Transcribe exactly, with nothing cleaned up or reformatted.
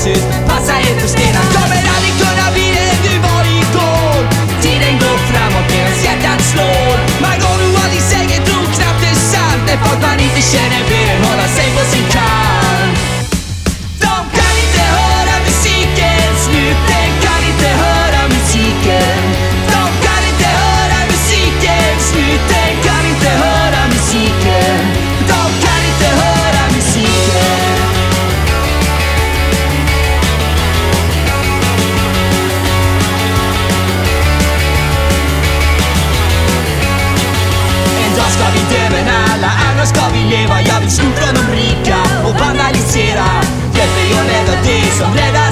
slås ut. Passa er för stenar, kommer aldrig kunna bli det du var igår. Tiden går framåt medan hjärtat slår. Man går nog aldrig säkert, tror knappt det är sant. När folk man inte känner vill hålla sig på sin kant. De kan inte höra musikens slut, den kan inte höra musiken. De kan inte höra musikens slut, den kan inte höra musiken. De kan inte höra musiken. En dag ska vi dö men alla andra ska vi leva. Jag vill sno från de rika och vandalisera. Hjälp mig att rädda det som räddar